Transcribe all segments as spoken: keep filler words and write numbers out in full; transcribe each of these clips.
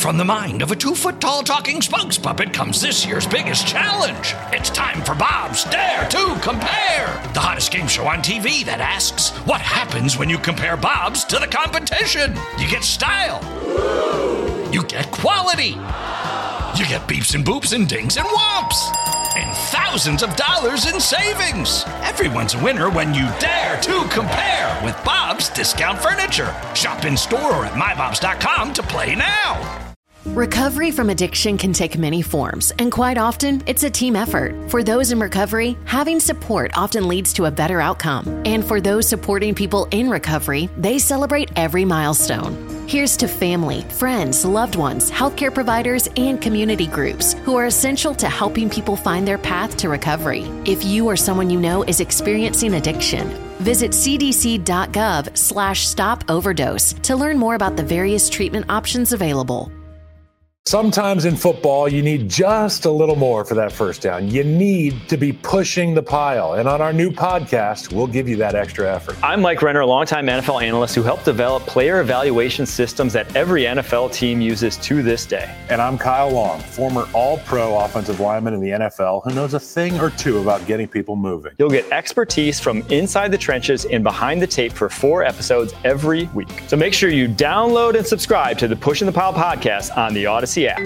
From the mind of a two-foot-tall talking spokes puppet comes this year's biggest challenge. It's time for Bob's Dare to Compare, the hottest game show on T V that asks, what happens when you compare Bobs to the competition? You get style. You get quality. You get beeps and boops and dings and whomps. And thousands of dollars in savings. Everyone's a winner when you dare to compare with Bob's Discount Furniture. Shop in store or at my bobs dot com to play now. Recovery from addiction can take many forms, and quite often, it's a team effort. For those in recovery, having support often leads to a better outcome. And for those supporting people in recovery, they celebrate every milestone. Here's to family, friends, loved ones, healthcare providers, and community groups who are essential to helping people find their path to recovery. If you or someone you know is experiencing addiction, visit c d c dot gov slash stop overdose to learn more about the various treatment options available. Sometimes in football, you need just a little more for that first down. You need to be pushing the pile. And on our new podcast, we'll give you that extra effort. I'm Mike Renner, a longtime N F L analyst who helped develop player evaluation systems that every N F L team uses to this day. And I'm Kyle Long, former all-pro offensive lineman in the N F L who knows a thing or two about getting people moving. You'll get expertise from inside the trenches and behind the tape for four episodes every week. So make sure you download and subscribe to the Pushing the Pile podcast on the Odyssey app.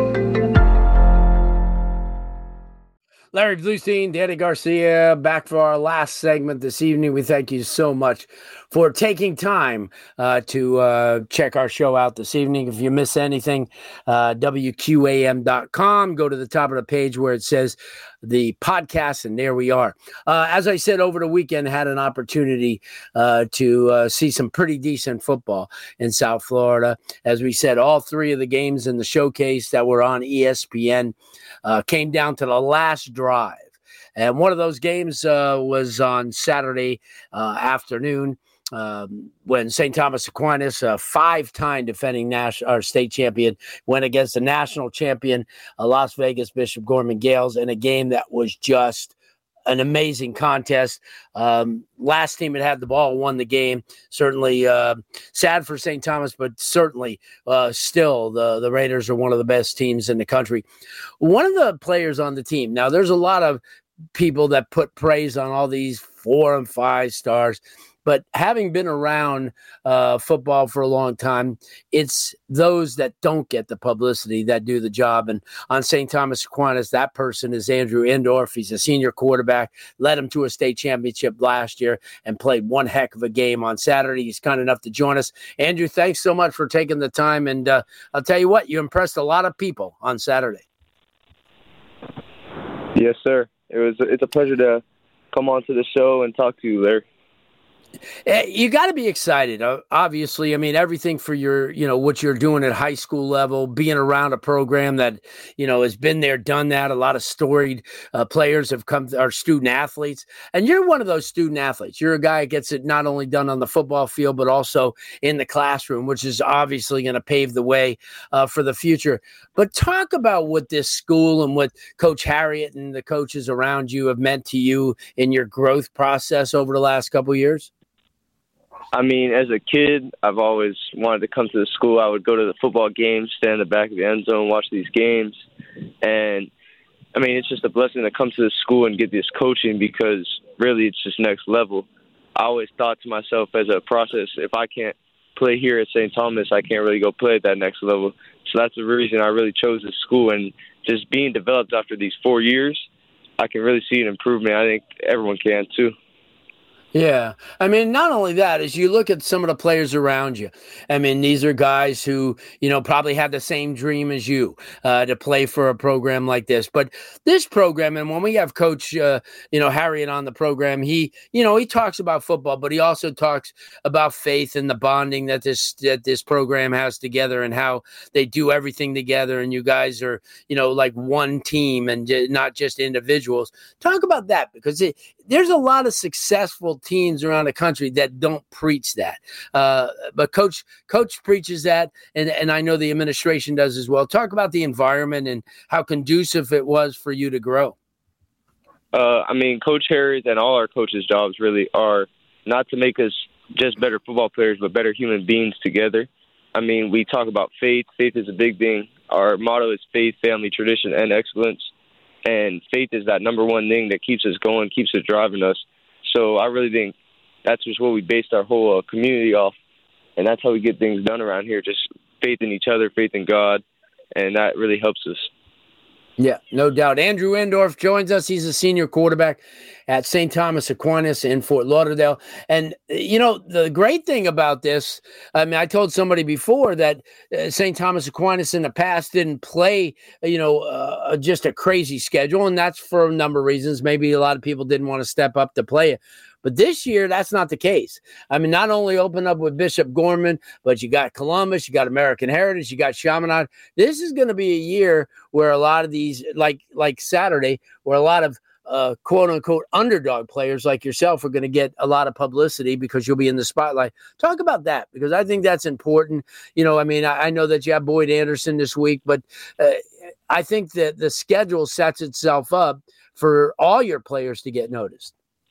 Larry Bluestein, Danny Garcia, back for our last segment this evening. We thank you so much for taking time uh, to uh, check our show out this evening. If you miss anything, uh, W Q A M dot com, go to the top of the page where it says the podcast, and there we are. Uh, as I said, over the weekend, had an opportunity uh, to uh, see some pretty decent football in South Florida. As we said, all three of the games in the showcase that were on E S P N uh, came down to the last drive. And one of those games uh, was on Saturday uh, afternoon. Um, when Saint Thomas Aquinas, a five-time defending national or state champion, went against the national champion, uh, Las Vegas Bishop Gorman Gales, in a game that was just an amazing contest. Um, last team that had the ball won the game. Certainly uh, sad for Saint Thomas, but certainly uh, still the, the Raiders are one of the best teams in the country. One of the players on the team, now there's a lot of people that put praise on all these four and five stars, but having been around uh, football for a long time, it's those that don't get the publicity that do the job. And on Saint Thomas Aquinas, that person is Andrew Endorf. He's a senior quarterback, led him to a state championship last year, and played one heck of a game on Saturday. He's kind enough to join us. Andrew, thanks so much for taking the time. And uh, I'll tell you what, you impressed a lot of people on Saturday. Yes, sir. It was. It's a pleasure to come on to the show and talk to you, Larry. You got to be excited, obviously. I mean, everything for your, you know, what you're doing at high school level, being around a program that, you know, has been there, done that. A lot of storied uh, players have come, are student athletes. And you're one of those student athletes. You're a guy that gets it not only done on the football field, but also in the classroom, which is obviously going to pave the way uh, for the future. But talk about what this school and what Coach Harriet and the coaches around you have meant to you in your growth process over the last couple of years. I mean, as a kid, I've always wanted to come to the school. I would go to the football games, stand in the back of the end zone, watch these games. And, I mean, it's just a blessing to come to the school and get this coaching because, really, it's just next level. I always thought to myself as a process, if I can't play here at Saint Thomas, I can't really go play at that next level. So that's the reason I really chose this school. And just being developed after these four years, I can really see an improvement. I think everyone can, too. Yeah. I mean, not only that, as you look at some of the players around you, I mean, these are guys who, you know, probably have the same dream as you uh, to play for a program like this. But this program, and when we have Coach, uh, you know, Harriet on the program, he, you know, he talks about football, but he also talks about faith and the bonding that this, that this program has together and how they do everything together. And you guys are, you know, like one team and not just individuals. Talk about that because it, there's a lot of successful teams around the country that don't preach that. Uh, but coach, coach preaches that. And, and I know the administration does as well. Talk about the environment and how conducive it was for you to grow. Uh, I mean, Coach Harriet and all our coaches' jobs really are not to make us just better football players, but better human beings together. I mean, we talk about faith. Faith is a big thing. Our motto is faith, family, tradition, and excellence. And faith is that number one thing that keeps us going, keeps us driving us. So I really think that's just what we based our whole uh, community off. And that's how we get things done around here, just faith in each other, faith in God. And that really helps us. Yeah, no doubt. Andrew Endorf joins us. He's a senior quarterback at Saint Thomas Aquinas in Fort Lauderdale. And, you know, the great thing about this, I mean, I told somebody before that uh, Saint Thomas Aquinas in the past didn't play, you know, uh, just a crazy schedule. And that's for a number of reasons. Maybe a lot of people didn't want to step up to play it. But this year, that's not the case. I mean, not only open up with Bishop Gorman, but you got Columbus, you got American Heritage, you got Chaminade. This is going to be a year where a lot of these, like like Saturday, where a lot of uh, quote-unquote underdog players like yourself are going to get a lot of publicity because you'll be in the spotlight. Talk about that, because I think that's important. You know, I mean, I, I know that you have Boyd Anderson this week, but uh, I think that the schedule sets itself up for all your players to get noticed.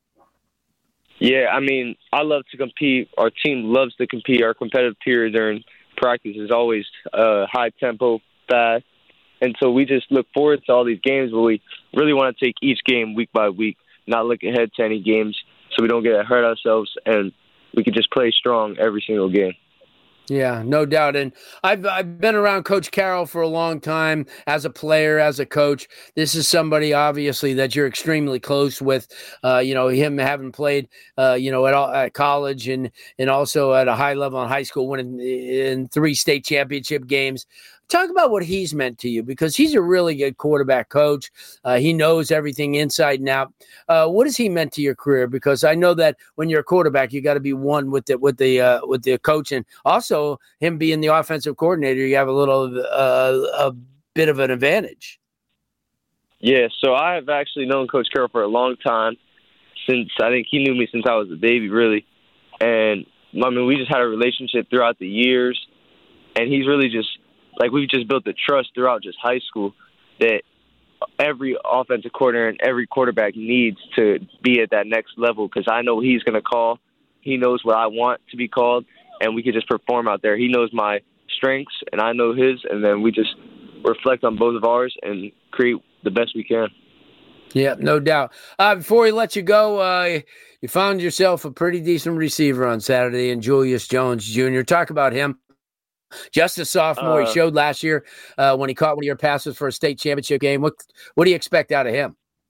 Yeah, I mean, I love to compete. Our team loves to compete. Our competitive period during practice is always uh, high tempo, fast. And so we just look forward to all these games, but we really want to take each game week by week, not look ahead to any games so we don't get hurt ourselves, and we can just play strong every single game. Yeah, no doubt. And I've I've been around Coach Carroll for a long time as a player, as a coach. This is somebody, obviously, that you're extremely close with. Uh, you know, him having played, uh, you know, at, all, at college and and also at a high level in high school, winning in three state championship games. Talk about what he's meant to you, because he's a really good quarterback coach. Uh, he knows everything inside and out. Uh, what has he meant to your career? Because I know that when you're a quarterback, you got to be one with the with the uh, with the coach, and also him being the offensive coordinator, you have a little uh, a bit of an advantage. Yeah, so I have actually known Coach Carroll for a long time. Since I think he knew me since I was a baby, really, and I mean we just had a relationship throughout the years, and he's really just. Like, we've just built the trust throughout just high school that every offensive coordinator and every quarterback needs to be at that next level, because I know he's going to call. He knows what I want to be called, and we can just perform out there. He knows my strengths, and I know his, and then we just reflect on both of ours and create the best we can. Yeah, no doubt. Uh, before we let you go, uh, you found yourself a pretty decent receiver on Saturday in Julius Jones Junior Talk about him. Just a sophomore. Uh, he showed last year uh, when he caught one of your passes for a state championship game. What what do you expect out of him?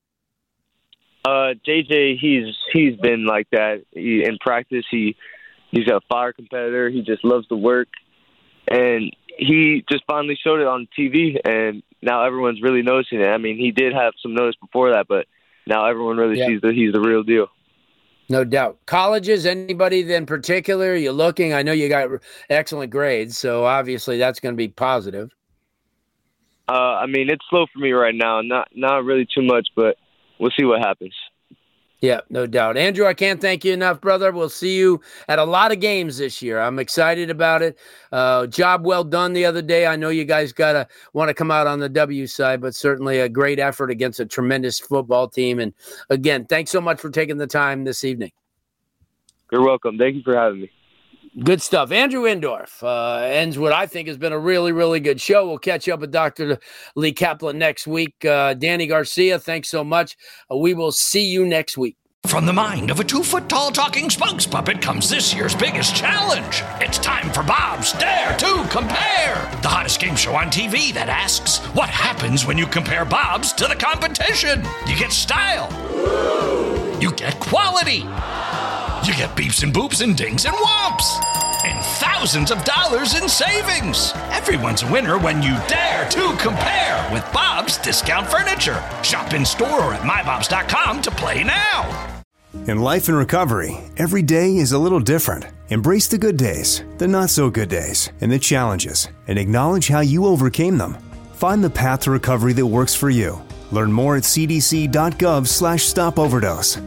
Uh, J J, he's he's been like that. He, in practice, he he's a fire competitor. He just loves to work, and he just finally showed it on T V, and now everyone's really noticing it. I mean, he did have some notice before that, but now everyone really yeah. sees that he's the real deal. No doubt. Colleges, anybody in particular you're looking? I know you got excellent grades, so obviously that's going to be positive. Uh, I mean, it's slow for me right now. Not not really too much, but we'll see what happens. Yeah, no doubt. Andrew, I can't thank you enough, brother. We'll see you at a lot of games this year. I'm excited about it. Uh, job well done the other day. I know you guys got to want to come out on the W side, but certainly a great effort against a tremendous football team. And again, thanks so much for taking the time this evening. You're welcome. Thank you for having me. Good stuff. Andrew Endorf uh, ends what I think has been a really, really good show. We'll catch up with Doctor Lee Kaplan next week. Uh, Danny Garcia, thanks so much. Uh, we will see you next week. From the mind of a two-foot-tall talking spokes puppet comes this year's biggest challenge. It's time for Bob's Dare to Compare, the hottest game show on T V that asks, what happens when you compare Bob's to the competition? You get style. You get quality. You get beeps and boops and dings and whomps. And thousands of dollars in savings. Everyone's a winner when you dare to compare with Bob's Discount Furniture. Shop in store or at my bobs dot com to play now. In life and recovery, every day is a little different. Embrace the good days, the not so good days, and the challenges, and acknowledge how you overcame them. Find the path to recovery that works for you. Learn more at c d c dot gov slash stop overdose.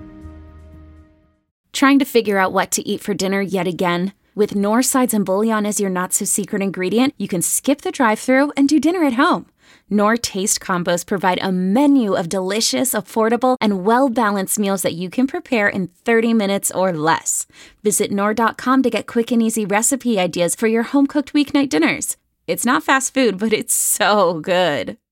Trying to figure out what to eat for dinner yet again? With Knorr Sides and Bouillon as your not-so-secret ingredient, you can skip the drive-thru and do dinner at home. Knorr Taste Combos provide a menu of delicious, affordable, and well-balanced meals that you can prepare in thirty minutes or less. Visit Knorr dot com to get quick and easy recipe ideas for your home-cooked weeknight dinners. It's not fast food, but it's so good.